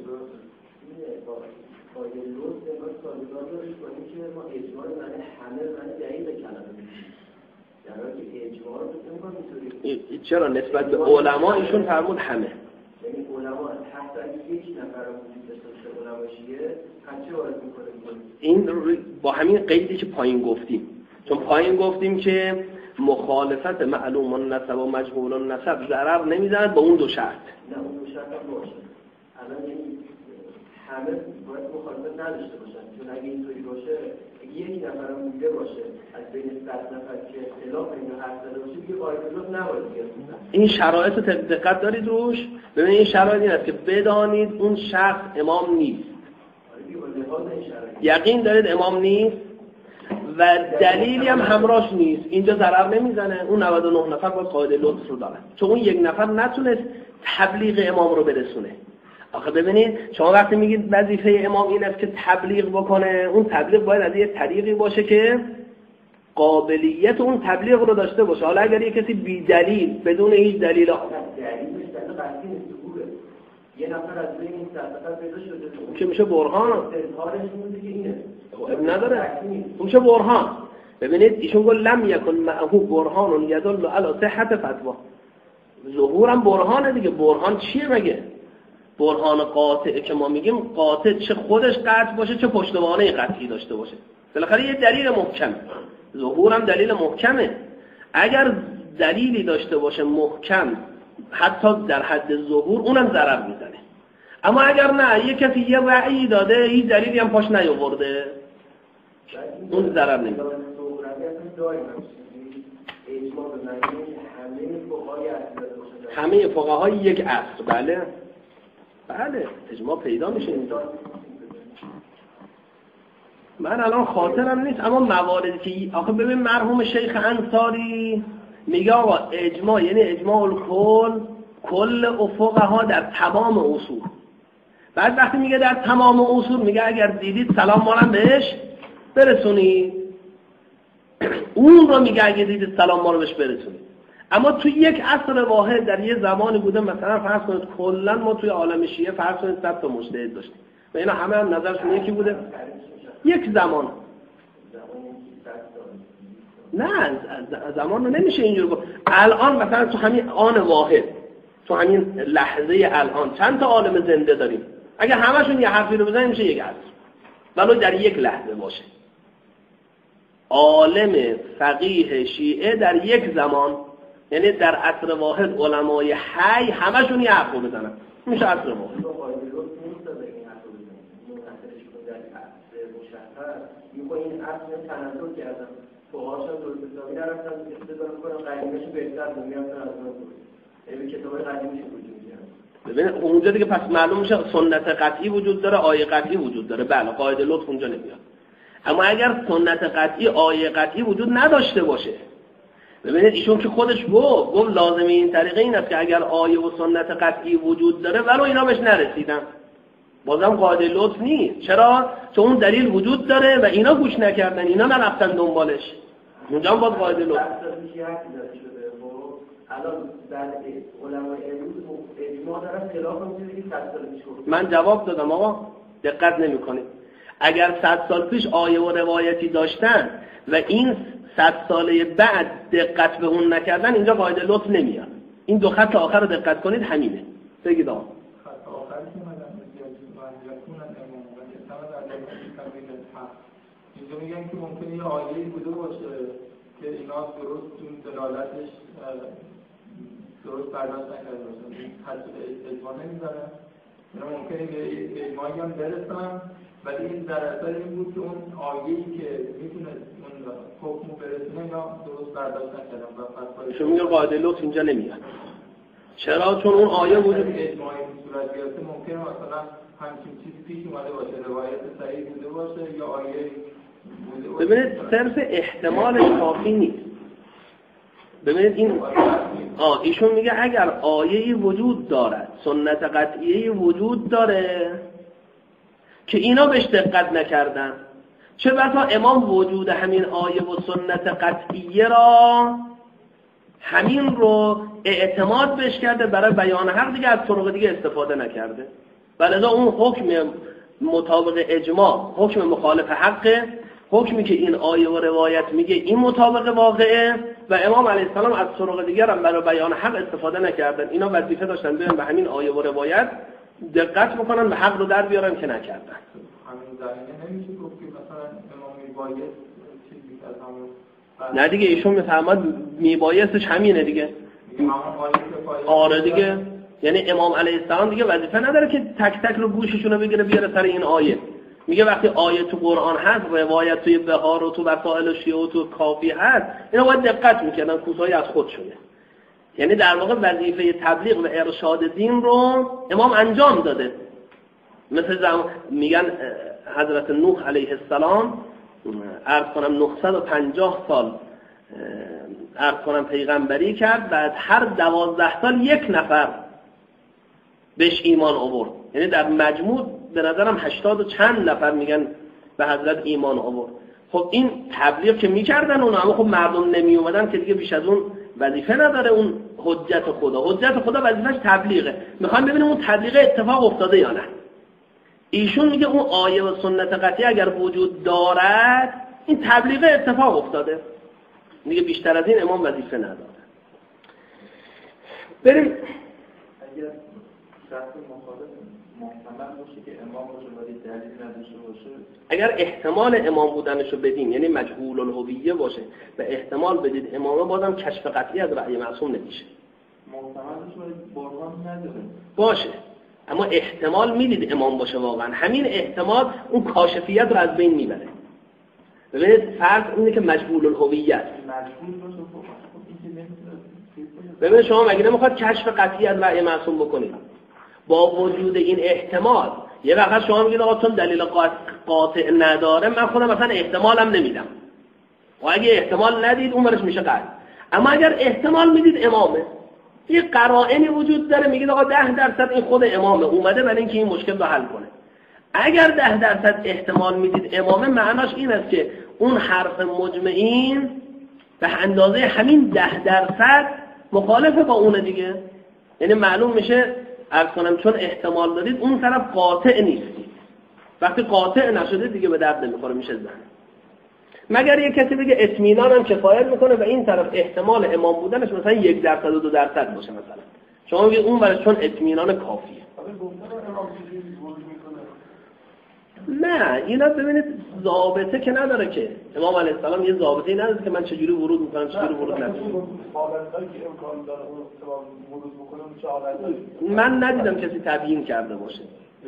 چرا نسبت به علما ایشون فرمود همه؟ یعنی علما حتی اگه یک نفر وجود داشته باشه علماشیه هرچه وارد میکنه. این با همین قیدی که پایین گفتیم، چون پایین گفتیم که مخالفت معلوم النسب و مجهول النسب ضرر نمیزند با اون دو شرط. نه اون دو شرط هم باشه. الان یعنی همه باید مخالفت نداشته باشن، چون اگه اینطوری باشه یک نفر هم بوده باشه از بین 100 نفر که اختلاف اینو حرف زده باشه دیگه قاعده‌ات نباید بیاد. این شرایط رو دقت دارید روش. ببینید این شرایط این است که بدانید اون شخص امام نیست. یقین دارید امام نیست و دلیلی هم همراهش نیست، اینجا ضرر نمیزنه، اون 99 نفر باید قاعده لطف رو دارن، چون اون یک نفر نتونست تبلیغ امام رو برسونه. آخه ببینید شما وقتی میگید وظیفه امام این است که تبلیغ بکنه، اون تبلیغ باید از یه طریقی باشه که قابلیت اون تبلیغ رو داشته باشه. حالا اگر یه کسی بی دلیل بدون هیچ دلیل یه نفر از بین این صفحه پیدا شده که میشه برهان، اظهارش میگه که اینه نداره، میشه برهان. ببینید ایشون گفت لم یکن معه برهان یدل علی صحت فتوا. ظهورم برهانه دیگه. برهان چیه مگه؟ برهان قاطع که ما میگیم قاطع چه خودش قطع باشه چه پشتوانه قطعی داشته باشه، بالاخره یه دلیل محکمه. ظهورم دلیل محکمه. اگر دلیلی داشته باشه محکم حتی در حد ظهور اونم ضرر میزنه. اما اگر نه، یه کسی یه وعی داده هیچ دلیلی هم پاش نیاورده، اون ضرر نمیزنه. همه فقهای یک عصر، بله بله اجماع پیدا میشه اینجا. من الان خاطرم نیست، اما مواردی که آخه ببین مرحوم شیخ انصاری میگه آقا اجماع یعنی اجماع الکل، کل فقها در تمام اصول. بعد وقتی میگه در تمام اصول میگه اگر دیدید سلام مارم بهش برسونید. اون رو میگه اگر دیدید سلام مارم بهش برسونید. اما توی یک عصر واحد در یه زمانی بوده، مثلا فرض کنید کلا ما توی عالم شیعه فرض کنید 100 تا مجتهد داشتیم و اینا همه هم نظرشون یکی بوده. یک زمان نه زمان رو نمیشه اینجور گفت. الان مثلا تو همین آن واحد، تو همین لحظه الان چند تا عالم زنده داریم؟ اگه همشون یه حرفی رو بزنن میشه یک عصر، ولو در یک لحظه باشه. عالم فقیه شیعه در یک زمان، یعنی در عصر واحد علمای حی همشون یه حرف رو بزنن، میشه عصر واحد. میگه این اصل تناسب کردم فقهاش هم درست حسابی نرفتن استدلال کنم قدیمش بهتر میگم از اون بود. کتابای قدیمیش وجود داره. ببین اونجا دیگه پس معلوم میشه سنت قطعی وجود داره، آیه قطعی وجود داره. بله قاعده لطف اونجا نمیاد. اما اگر سنت قطعی آیه قطعی وجود نداشته باشه، ببینید ایشون که خودش گفت لازمه این طریقه این است که اگر آیه و سنت قطعی وجود داره ولو اینا بهش نرسیدن بازم قاعده لطف نیست. چرا؟ چون اون دلیل وجود داره و اینا گوش نکردن، اینا نرفتن دنبالش. اونجا هم باید قاعده لطف. الان در علمای امروز اجماع دارن خلاف اون چیزی که 100 سال پیش بود. من جواب دادم آقا دقت نمی‌کنید. اگر 100 سال پیش آیه و روایتی داشتن و این 100 ساله بعد دقت به اون نکردن، اینجا قاعده لطف نمیاد. این دو خط آخر رو دقت کنید، همینه. بگید آقا خط آخری که اینجا میگن که ممکنه یه آیه‌ای بوده باشه که اینا درست اون دلالتش درست برداشت نکرده باشن، حد اجماع نمیزنن. اینا ممکنه به اجماعی هم برسن، ولی این در اثر این بود که اون آیه‌ای که میتونه اون حکم برسونه اینا درست برداشت نکردن و پس شما میگه قاعده لطف اینجا نمیاد. چرا؟ چون اون آیه وجود اجماعی صورت گرفته، ممکنه مثلا همچین چیزی پیش اومده باشه، روایت صحیح بوده باشه یا آیه بوده باشه. ببینید صرف احتمالش کافی نیست. ببینید این ایشون میگه اگر آیه‌ای وجود دارد، سنت قطعیه وجود داره که اینا بهش دقت نکردن، چه بسا امام وجود همین آیه و سنت قطعیه را همین رو اعتماد بهش کرده برای بیان حق، دیگه از طرق دیگه استفاده نکرده. ولذا اون حکم مطابق اجماع حکم مخالف حقه، حکمی که این آیه و روایت میگه این مطابق واقعه و امام علیه السلام از طرق دیگر هم برای بیان حق استفاده نکردن. اینا وظیفه داشتن بیان به همین آیه و روایت دقت بکنن و حق رو در بیارن که نکردن. همین زمینه نمیشه گفت که مثلا امام میباید چیزی که از همون نه دیگه ایشون میفهمد میبایستش همینه دیگه. آره دیگه، یعنی امام علیه السلام دیگه وظیفه نداره که تک تک رو گوششون رو بگیره بیاره سر این آیه. میگه وقتی آیه تو قرآن هست، روایت توی بهار و تو وسائل شیعه و تو کافی هست، اینا باید دقت میکردن، کوتاهی از خودشونه. یعنی در واقع وظیفه تبلیغ و ارشاد دین رو امام انجام داده. مثل میگن حضرت نوح علیه السلام عرض کنم 950 سال عرض کنم پیغمبری کرد، بعد هر 12 سال یک نفر بهش ایمان آورد. یعنی در مجموع به نظرم 80 و چند نفر میگن به حضرت ایمان آورد. خب این تبلیغ که میکردن اون، اما خب مردم نمی اومدن که دیگه بیش از اون وظیفه نداره. اون حجت خدا وظیفش تبلیغه. میخوام ببینیم اون تبلیغ اتفاق افتاده یا نه. ایشون میگه اون آیه و سنت قطعی اگر وجود دارد این تبلیغ اتفاق افتاده، میگه بیشتر از این امام وظیفه نداره. بریم اگر شخص مخالف محتمل باشه که امام باشه ولی دلیل نداشته باشه، اگر احتمال امام بودنشو بدیم، یعنی مجهول الهویه باشه و احتمال بدید امامه، بازم کشف قطعی از رأی معصوم نمیشه. محتمل باشه ولی برهان نداره باشه، اما احتمال میدید امام باشه واقعا. همین احتمال اون کاشفیت رو از بین میبره. ببینید فرض اینه که مجهول الهویه است. مجهول باشه خب این که نمیتونه. ببینید شما مگه نمیخواد کشف قطعی از رأی معصوم بکنید؟ با وجود این احتمال یه وقت شما میگید آقا چون دلیل قاطع نداره من خودم مثلا احتمالم نمیدم، و اگه احتمال ندید اون برش میشه قطع. اما اگر احتمال میدید امامه، یه قرائنی وجود داره میگید آقا 10% این خود امامه اومده برای اینکه این مشکل رو حل کنه. اگر 10% احتمال میدید امامه، معناش این است که اون حرف مجمعین به اندازه همین 10% مخالفه با اونه دیگه. یعنی معلوم میشه عرض کنم چون احتمال دارید اون طرف قاطع نیستید. وقتی قاطع نشده دیگه به درد نمیخوره، میشه زن. مگر یک کسی بگه اطمینان هم کفایت میکنه و این طرف احتمال امام بودنش مثلا 1% و 2% باشه مثلا، شما میگید اون برای چون اطمینان کافیه. نه اینا ببینید ضابطه که نداره که امام علیه السلام یه ضابطه‌ای نداره که من چجوری ورود میکنم چجوری ورود نمیکنم. حالتایی که امکان داره اون ورود بکنه چه حالتایی؟ من ندیدم کسی تبیین کرده باشه.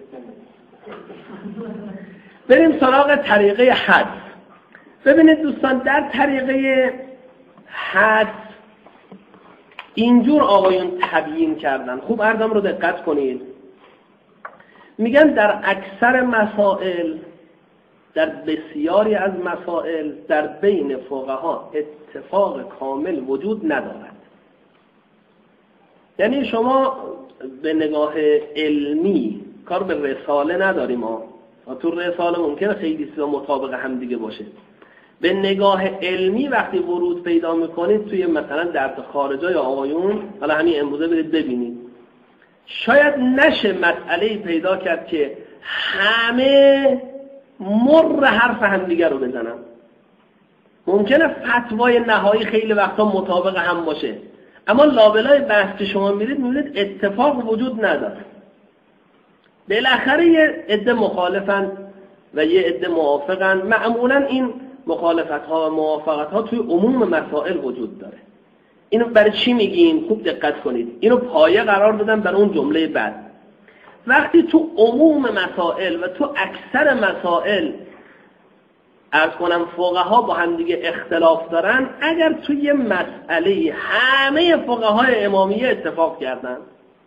بریم سراغ طریقه حد. ببینید دوستان، در طریقه حد اینجور آقایون تبیین کردن. خوب عرضم رو دقت کنید. میگن در اکثر مسائل، در بسیاری از مسائل در بین فقها اتفاق کامل وجود ندارد. یعنی شما به نگاه علمی کار به رساله نداریم و تو رساله ممکنه خیلی چیزا مطابق هم دیگه باشه. به نگاه علمی وقتی ورود پیدا میکنید توی مثلا درس خارجای آقایون، حالا همین امروزه برید ببینید، شاید نشه مسئله‌ای پیدا کرد که همه مر حرف همدیگر رو بزنن. ممکنه فتوای نهایی خیلی وقتا مطابق هم باشه، اما لابلای بحث که شما میبینید اتفاق وجود نداره. بالاخره یه عده مخالفن و یه عده موافقن. معمولا این مخالفت‌ها و موافقت‌ها توی عموم مسائل وجود داره. اینو برای چی میگیم؟ خوب دقت کنید. اینو پایه قرار دادم برای اون جمله بعد. وقتی تو عموم مسائل و تو اکثر مسائل عرض کنم فقها با هم دیگه اختلاف دارن، اگر توی مسئله همه فقهای امامیه اتفاق کردن،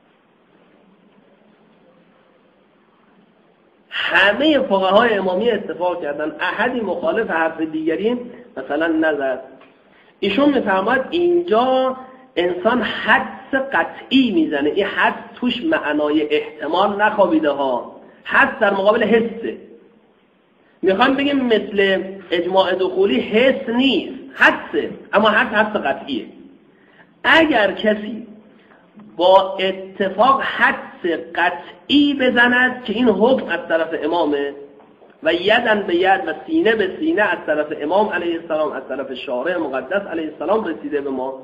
همه فقهای امامیه اتفاق کردن، احدی مخالف حرف دیگری مثلا نزد، ایشون میفرماید اینجا انسان حدس قطعی میزنه. این حدس توش معنای احتمال نخوابیده ها، حدس در مقابل حسه. میخوام بگیم مثل اجماع دخولی حس نیست، حدسه، اما حدس قطعیه. اگر کسی با اتفاق حدس قطعی بزند که این حکم از طرف امامه و یدن به ید و سینه به سینه از طرف امام علیه السلام، از طرف شارع مقدس علیه السلام رسیده به ما،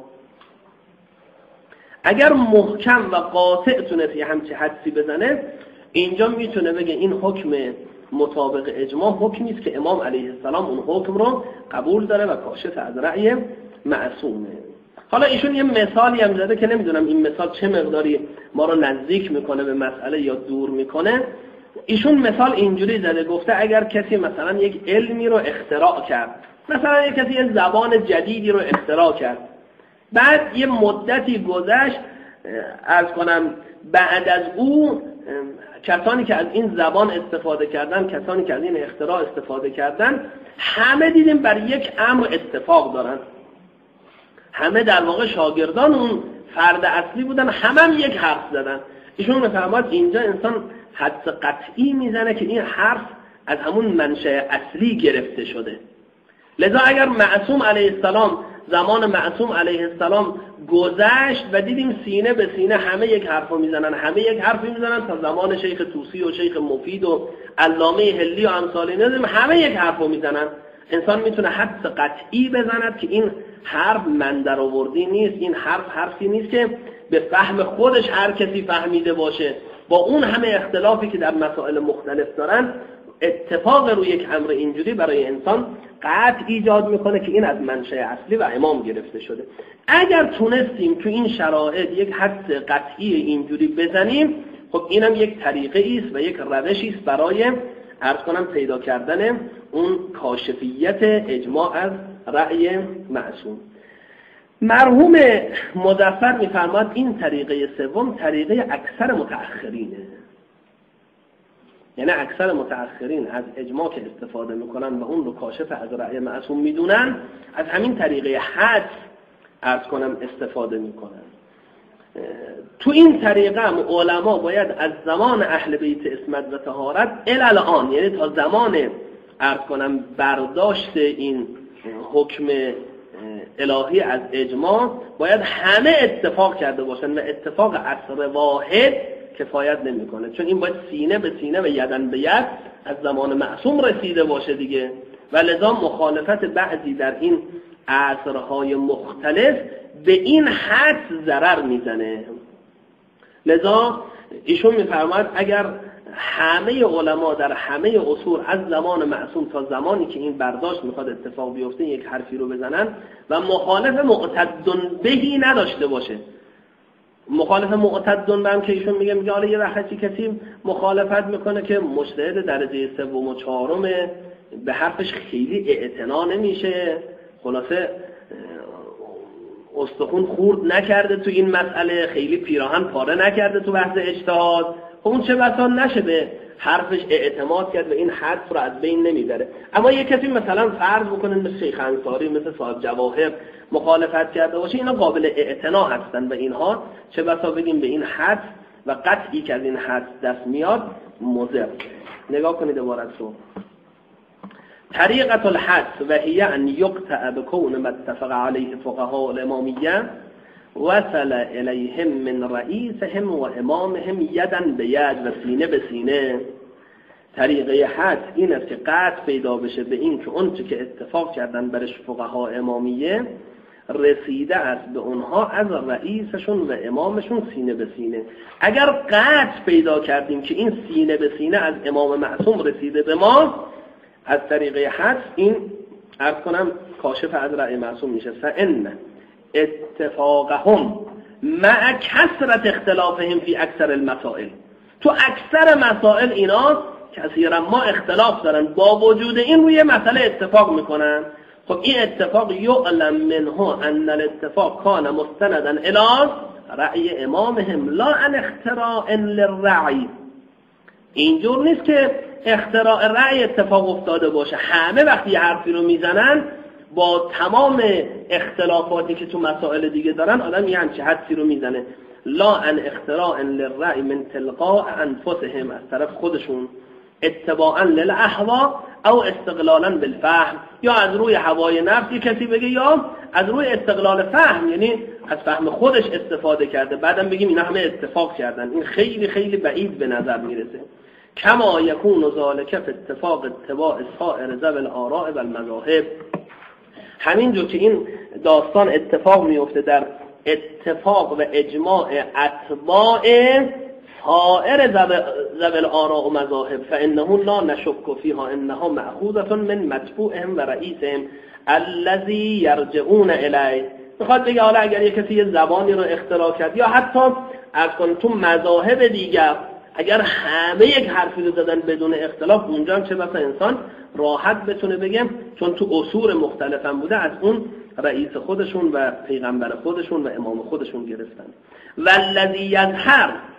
اگر محکم و قاطع تونست یه همچه حدسی بزنه، اینجا میتونه بگه این حکم مطابق اجماع حکمی است که امام علیه السلام اون حکم رو قبول داره و کاشف از رأی معصومه. حالا ایشون یه مثالی هم زده که نمیدونم این مثال چه مقداری ما رو نزدیک میکنه به مسئله یا دور میکنه. ایشون مثال اینجوری زده، گفته اگر کسی مثلا یک علمی رو اختراع کرد، مثلا یک کسی یه زبان جدیدی رو اختراع کرد، بعد یه مدتی گذشت، عرض کنم بعد از او کسانی که از این زبان استفاده کردن، کسانی که از این اختراع استفاده کردن، همه دیدیم بر یک امر اتفاق دارن، همه در واقع شاگردان اون فرد اصلی بودن، همه یک حرف زدن. ایشون میفرماد اینجا انسان حدس قطعی میزنه که این حرف از همون منشأ اصلی گرفته شده. لذا اگر معصوم علیه السلام، زمان معصوم علیه السلام گذشت و دیدیم سینه به سینه همه یک حرفو میزنن، همه یک حرفی میزنن، تا زمان شیخ طوسی و شیخ مفید و علامه هلی و امثالی ندیم همه یک حرفو میزنن، انسان میتونه حدس قطعی بزند که این حرف من در آوردی نیست، این حرفی نیست که به فهم خودش هر کسی فهمیده باشه. با اون همه اختلافی که در مسائل مختلف دارن، اتفاق روی یک امر اینجوری برای انسان قطع ایجاد میکنه که این از منشأ اصلی و امام گرفته شده. اگر تونستیم تو این شرایط یک حدس قطعی اینجوری بزنیم، خب اینم یک طریقه است و یک روشی است برای عرض کنم پیدا کردن اون کاشفیت اجماع از رأی معصوم. مرحوم مظفر میفرماد این طریقه سوم طریقه اکثر متأخرینه، یعنی اکثر متأخرین از اجماع که استفاده میکنن و اون رو کاشف از رأی معصوم میدونن، از همین طریقه حدس عرض کنم استفاده میکنن. تو این طریقه هم علما باید از زمان اهل بیت عصمت و طهارت الان، یعنی تا زمان عرض کنم برداشت این حکم الهی از اجماع، باید همه اتفاق کرده باشن و اتفاق عصر واحد کفایت نمیکنه، چون این باید سینه به سینه و یدن به ید از زمان معصوم رسیده باشه دیگه، و لذا مخالفت بعضی در این عصرهای مختلف به این حد ضرر میزنه. لذا ایشون میفرماید اگر همه علما در همه اصول از زمان معصوم تا زمانی که این برداشت میخواد اتفاق بیفته یک حرفی رو بزنن و مخالف معتدن بهی نداشته باشه. مخالف معتدن به هم که ایشون میگه حالا یه وقتی کسی مخالفت میکنه که مجتهد درجه سوم و چهارمه، به حرفش خیلی اعتنا نمیشه، خلاصه استخون خورد نکرده تو این مسئله، خیلی پیراهن پاره نکرده تو بحث اجتهاد، اون چه بسا نشه به حرفش اعتماد کرد و این حرف رو از بین نمیبره. اما یک کسی مثلا فرض بکنه مثل شیخ انصاری، مثل صاحب جواهر مخالفت کرده باشه، اینا قابل اعتنا هستن و اینها چه بسا بگیم به این حد و قطعی که از این حد دست میاد مضر. نگاه کنید عبارت رو. طریقة الحدس و هی ان یقطع بکون ما اتفق علیه فقهاء الامامیه وصل الیهم من رئیسهم و امامهم یدن به ید و سینه به سینه. طریقه حدس این است که قطع پیدا بشه به این که اون چه که اتفاق کردن برش فقها امامیه رسیده است به اونها از رئیسشون و امامشون سینه به سینه. اگر قطع پیدا کردیم که این سینه به سینه از امام معصوم رسیده به ما، از طریقه حدس این عرض کنم کاشف از رأی معصوم میشه. فإن اتفاقهم مع کثرت اختلافهم فی اکثر المسائل، تو اکثر مسائل اینا کثیرا ما اختلاف دارن، با وجود این روی مسئله اتفاق میکنن. خب این اتفاق یعلم منه ان الاتفاق کان مستندا الی رأی امامهم لا ان اختراع للرأی. اینجور نیست که اختراع رأی اتفاق افتاده باشه، همه وقتی یه حرفی رو میزنن با تمام اختلافاتی که تو مسائل دیگه دارن آدم یه همچه حدسی رو میزنه. لا ان اختراع للرأی من تلقاء انفسهم، از طرف خودشون، اتباعا للاهوا او استقلالا بالفهم، یا از روی هوای نفسی کسی بگه یا از روی استقلال فهم، یعنی از فهم خودش استفاده کرده، بعدم بگیم اینا همه اتفاق کردن. این خیلی خیلی بعید به نظر میرسه. کما یکون ذالک فی اتفاق اتباع سائر ذوی الاراء و المذاهب، همینجور که این داستان اتفاق میفته در اتفاق و اجماع اتباع سائر ذوی الاراء و مذاهب، فانه لا نشک فیها انها مأخوذة من متبوعهم و رئیسهم الذی یرجعون الیه. میخواد بگه حالا اگر یک کسی یه زبانی رو اختراع کرد یا حتی از تو مذاهب دیگر اگر همه یک حرفی رو زدن بدون اختلاف، اونجا هم چه بسا انسان راحت بتونه بگه چون تو اصول مختلف هم بوده از اون رئیس خودشون و پیغمبر خودشون و امام خودشون گرفتن. والذی یظهر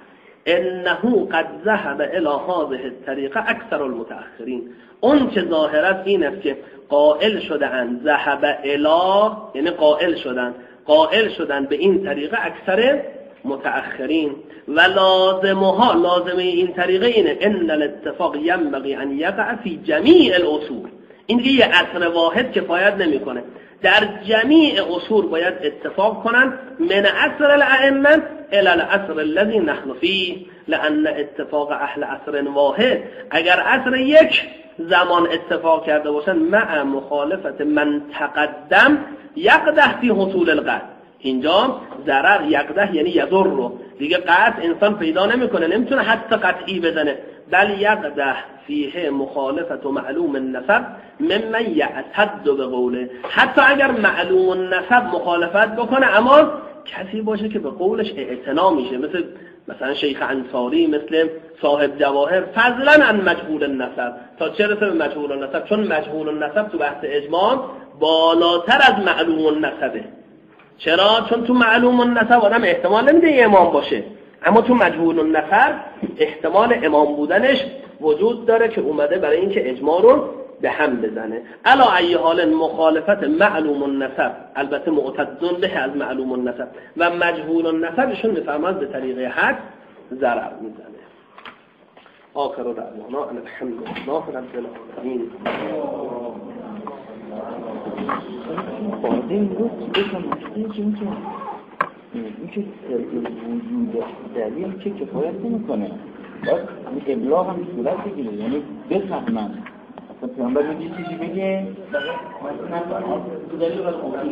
انه قد ذهب الى هذه الطریقه اکثر المتأخرین. اون چه ظاهر است این است که قائل شدن ذهب الی، یعنی قائل شدن به این طریقه اکثر متأخرین. و لازمه این طریقه اینه ان الاتفاق ینبغی ان یقع فی جمیع الاصول. این دیگه یه اصل واحد کفایت نمیکنه، در جمیع اصول باید اتفاق کنن، من عصر الائمه الى العصر الذي نحن فيه، لان اتفاق اهل عصر واحد اگر عصر یک زمان اتفاق کرده باشن مع مخالفت من تقدم یقدح فی حصول القطع. اینجا ضرر یقدح یعنی یضر رو دیگه قطع انسان پیدا نمیکنه، نمیتونه حتی قطعی بزنه، بل یقدح فیه مخالفت و معلوم النسب ممن یعتد به قوله. حتی اگر معلوم النسب مخالفت بکنه اما کسی باشه که به قولش اعتنا میشه، مثلا شیخ انصاری، مثل صاحب جواهر، فضلا عن مجهول النسب. تا چه رسه به مجهول النسب؟ چون مجهول النسب تو بحث اجماع بالاتر از معلوم النسبه. چرا؟ چون تو معلوم النسب آدم احتمال نمیده امام باشه، اما تو مجهول النسب احتمال امام بودنش وجود داره که اومده برای اینکه اجماع رو به هم بزنه. علا ای حال مخالفت معلوم النسب البته معتدون به از معلوم النسب و مجهول النسبشون میفرماد به طریقه حد ضرر میزنه. آخر دعوانا ان الحمد لله رب العالمین. این رو بکنم این که وجود دلیل که کفایت نمیکنه، باید ابلاغ هم صورت بگیره، یعنی بفهمن. اصلا پیامبر یه چیزی بگه مثلا تو دلیل باید خوبی